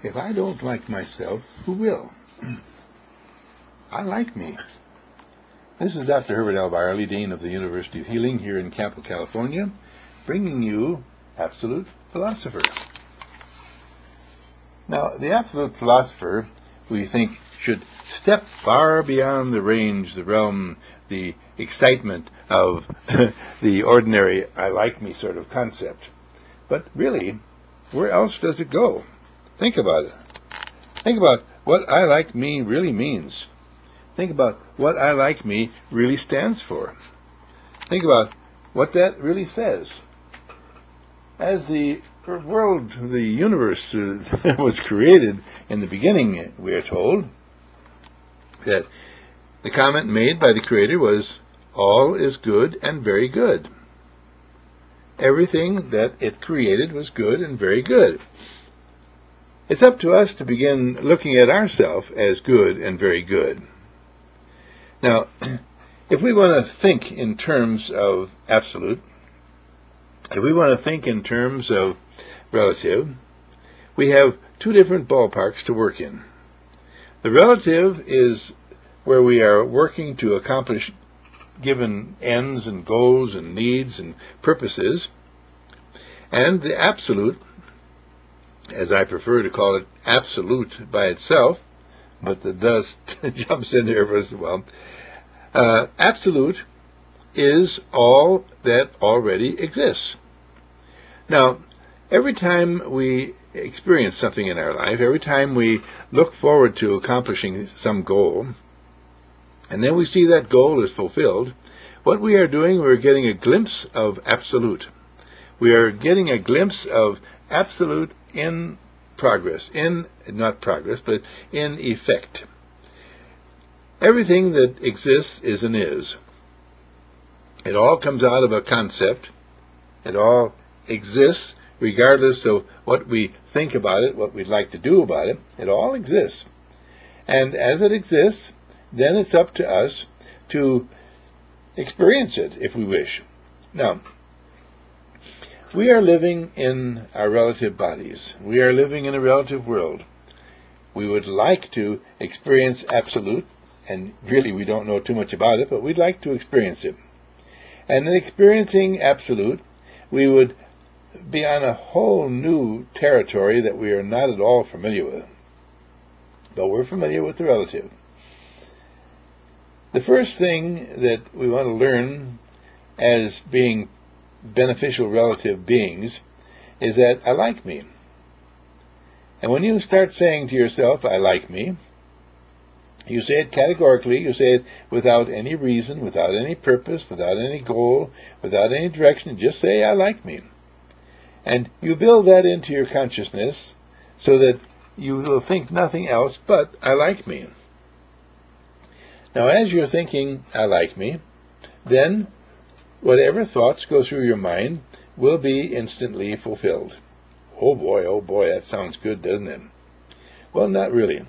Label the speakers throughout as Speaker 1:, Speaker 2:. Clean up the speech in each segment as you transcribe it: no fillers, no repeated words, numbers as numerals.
Speaker 1: If I don't like myself, who will? I like me. This is Dr. Herbert L. Byerly, Dean of the University of Healing here in Campo, California, bringing you Absolute Philosopher. Now, the Absolute Philosopher, we think, should step far beyond the range, the realm, the excitement of the ordinary I like me sort of concept. But really, where else does it go? Think about it. Think about what I like me really means. Think about what I like me really stands for. Think about what that really says. As the world, the universe was created in the beginning, we are told that the comment made by the Creator was, all is good and very good. Everything that it created was good and very good. It's up to us to begin looking at ourselves as good and very good. Now, if we want to think in terms of absolute, if we want to think in terms of relative, we have two different ballparks to work in. The relative is where we are working to accomplish given ends and goals and needs and purposes, and the absolute, as I prefer to call it, absolute by itself, but the dust jumps in there as well. Absolute is all that already exists. Now, every time we experience something in our life, every time we look forward to accomplishing some goal, and then we see that goal is fulfilled, what we are doing, we're getting a glimpse of absolute. We are getting a glimpse of absolute in progress, not progress, but in effect. Everything that exists is and is. It all comes out of a concept. It all exists regardless of what we think about it, what we'd like to do about it. It all exists. And as it exists, then it's up to us to experience it if we wish. Now, we are living in our relative bodies. We are living in a relative world. We would like to experience absolute, and really we don't know too much about it, but we'd like to experience it. And in experiencing absolute, we would be on a whole new territory that we are not at all familiar with. But we're familiar with the relative. The first thing that we want to learn as being beneficial relative beings is that I like me. And when you start saying to yourself, I like me, you say it categorically, you say it without any reason, without any purpose, without any goal, without any direction, just say, I like me. And you build that into your consciousness so that you will think nothing else but, I like me. Now, as you're thinking, I like me, then whatever thoughts go through your mind will be instantly fulfilled. Oh boy, that sounds good, doesn't it? Well, not really.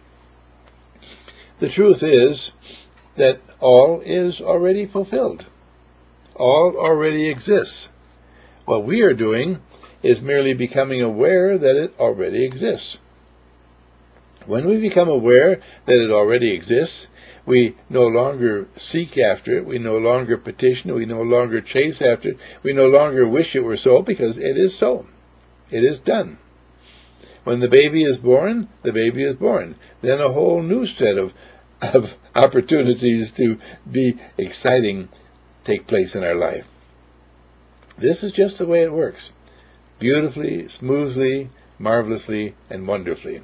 Speaker 1: The truth is that all is already fulfilled. All already exists. What we are doing is merely becoming aware that it already exists. When we become aware that it already exists, we no longer seek after it, we no longer petition it, we no longer chase after it, we no longer wish it were so, because it is so. It is done. When the baby is born, the baby is born. Then a whole new set of opportunities to be exciting take place in our life. This is just the way it works. Beautifully, smoothly, marvelously, and wonderfully.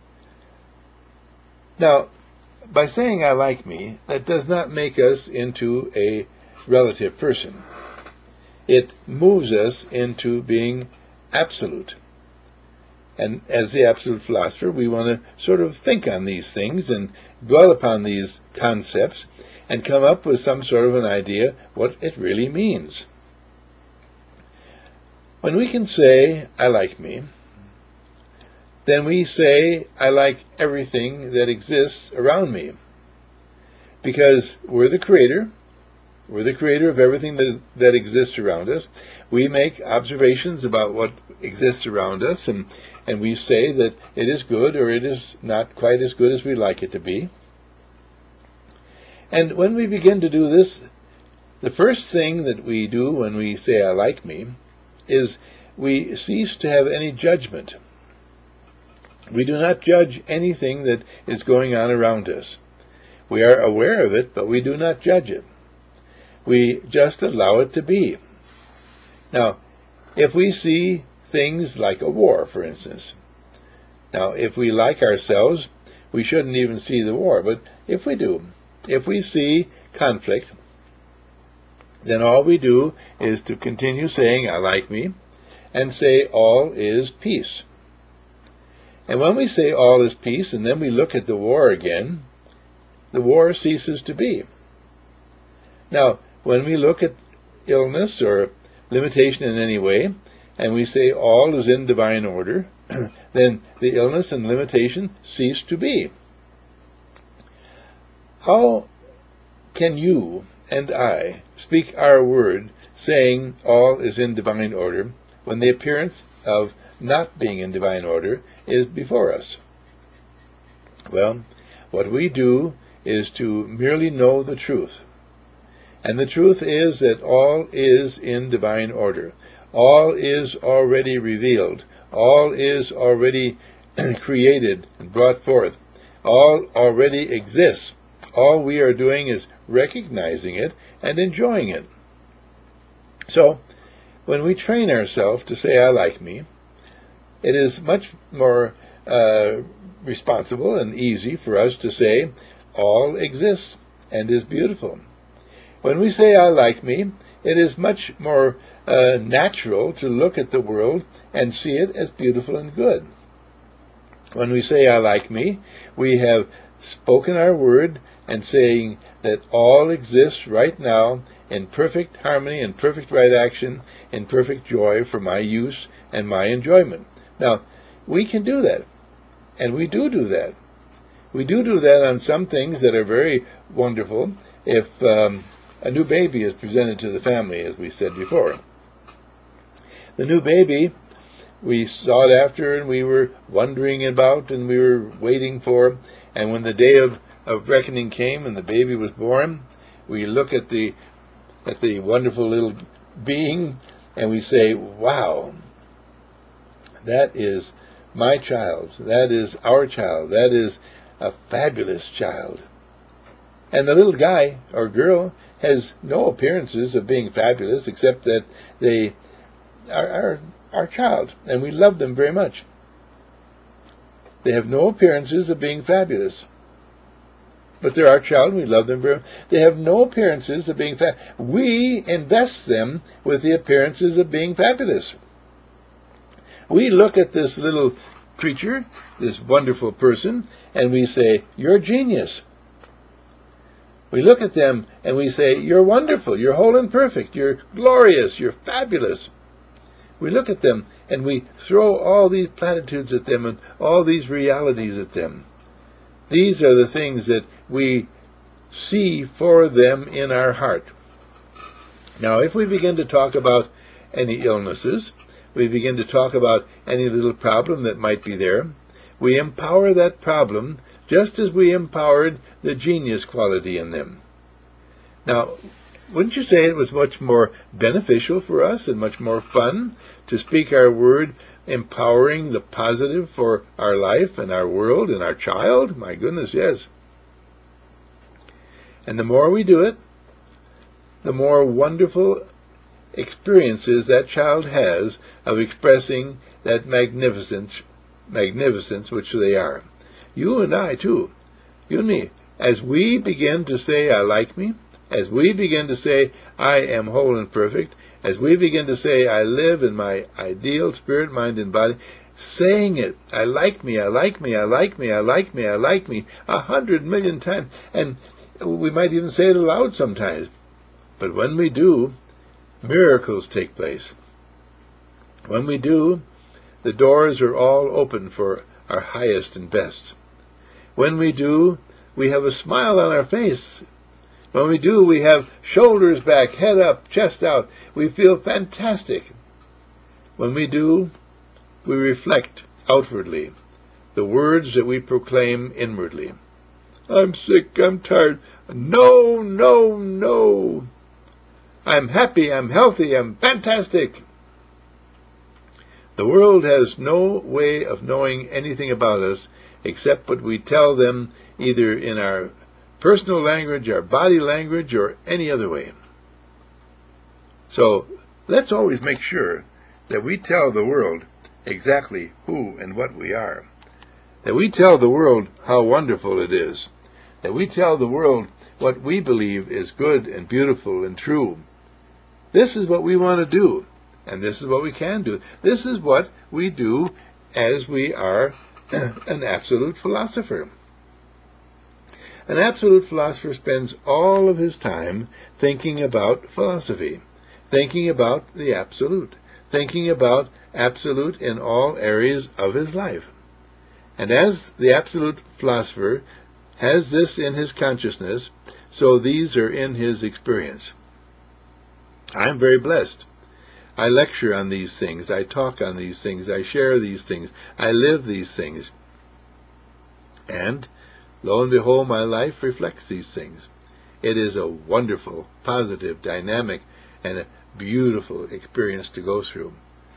Speaker 1: Now, by saying I like me, that does not make us into a relative person. It moves us into being absolute. And as the absolute philosopher, we want to sort of think on these things and dwell upon these concepts and come up with some sort of an idea what it really means. When we can say, I like me, then we say, I like everything that exists around me. Because we're the creator of everything that exists around us. We make observations about what exists around us, and we say that it is good or it is not quite as good as we like it to be. And when we begin to do this, the first thing that we do when we say I like me is we cease to have any judgment. We do not judge anything that is going on around us. We are aware of it, but we do not judge it. We just allow it to be. Now, if we see things like a war, for instance, now if we like ourselves, we shouldn't even see the war, but if we do, if we see conflict, then all we do is to continue saying, I like me, and say, all is peace. And when we say all is peace, and then we look at the war again, the war ceases to be. Now, when we look at illness or limitation in any way, and we say all is in divine order, then the illness and limitation cease to be. How can you and I speak our word saying all is in divine order when the appearance of not being in divine order is before us? Well, what we do is to merely know the truth. And the truth is that all is in divine order. All is already revealed. All is already created and brought forth. All already exists. All we are doing is recognizing it and enjoying it. So, when we train ourselves to say, I like me, it is much more responsible and easy for us to say, all exists and is beautiful. When we say, I like me, it is much more natural to look at the world and see it as beautiful and good. When we say, I like me, we have spoken our word and saying that all exists right now in perfect harmony and perfect right action, in perfect joy for my use and my enjoyment. Now, we can do that, and we do that. We do that on some things that are very wonderful. If a new baby is presented to the family, as we said before, the new baby, we sought after and we were wondering about and we were waiting for, and when the day of reckoning came and the baby was born, we look at the wonderful little being and we say, wow, that is my child, that is our child, that is a fabulous child. And the little guy or girl has no appearances of being fabulous except that they are our child, and we love them very much. They have no appearances of being fabulous, but they're our child, and we love them very much. They have no appearances of being fabulous. We invest them with the appearances of being fabulous. We look at this little creature, this wonderful person, and we say, you're a genius. We look at them and we say, you're wonderful, you're whole and perfect, you're glorious, you're fabulous. We look at them and we throw all these platitudes at them and all these realities at them. These are the things that we see for them in our heart. Now, if we begin to talk about any illnesses, we begin to talk about any little problem that might be there, we empower that problem just as we empowered the genius quality in them. Now, wouldn't you say it was much more beneficial for us and much more fun to speak our word empowering the positive for our life and our world and our child? My goodness, yes. And the more we do it, the more wonderful experiences that child has of expressing that magnificence which they are. You and I, too. You and me. As we begin to say, I like me, as we begin to say, I am whole and perfect, as we begin to say, I live in my ideal spirit, mind, and body, saying it, I like me, I like me, I like me, I like me, I like me, 100 million times, and we might even say it aloud sometimes. But when we do, miracles take place. When we do, the doors are all open for our highest and best. When we do, we have a smile on our face. When we do, we have shoulders back, head up, chest out. We feel fantastic. When we do, we reflect outwardly the words that we proclaim inwardly. I'm sick, I'm tired. No, no, no. I'm happy, I'm healthy, I'm fantastic. The world has no way of knowing anything about us except what we tell them either in our personal language, our body language, or any other way. So let's always make sure that we tell the world exactly who and what we are. That we tell the world how wonderful it is. That we tell the world what we believe is good and beautiful and true. This is what we want to do, and this is what we can do. This is what we do as we are an absolute philosopher. An absolute philosopher spends all of his time thinking about philosophy, thinking about the absolute, thinking about absolute in all areas of his life. And as the absolute philosopher has this in his consciousness, so these are in his experience. I am very blessed. I lecture on these things, I talk on these things, I share these things, I live these things. And, lo and behold, my life reflects these things. It is a wonderful, positive, dynamic, and a beautiful experience to go through.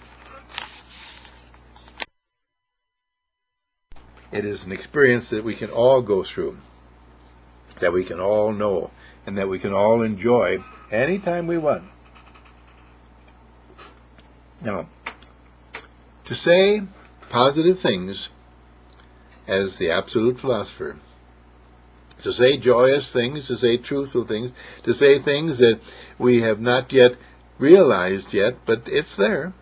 Speaker 1: It is an experience that we can all go through, that we can all know, and that we can all enjoy anytime we want. Now, to say positive things as the absolute philosopher, to say joyous things, to say truthful things, to say things that we have not yet realized yet, but it's there,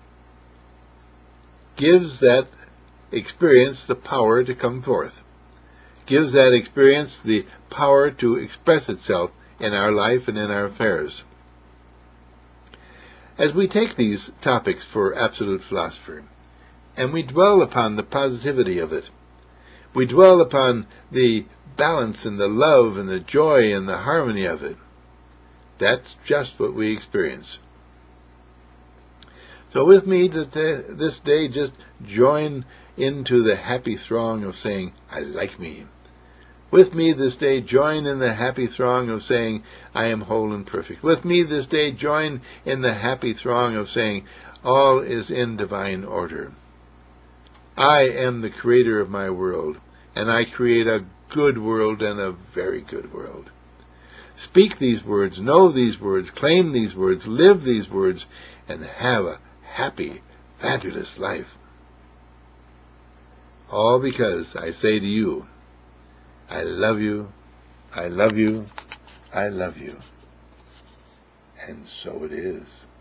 Speaker 1: gives that experience the power to come forth, gives that experience the power to express itself in our life and in our affairs. As we take these topics for absolute philosophy, and we dwell upon the positivity of it, we dwell upon the balance and the love and the joy and the harmony of it, that's just what we experience. So with me this day, just join into the happy throng of saying, I like me. With me this day, join in the happy throng of saying, I am whole and perfect. With me this day, join in the happy throng of saying, all is in divine order. I am the creator of my world, and I create a good world and a very good world. Speak these words, know these words, claim these words, live these words, and have a happy, fabulous life. All because I say to you, I love you, I love you, I love you. And so it is.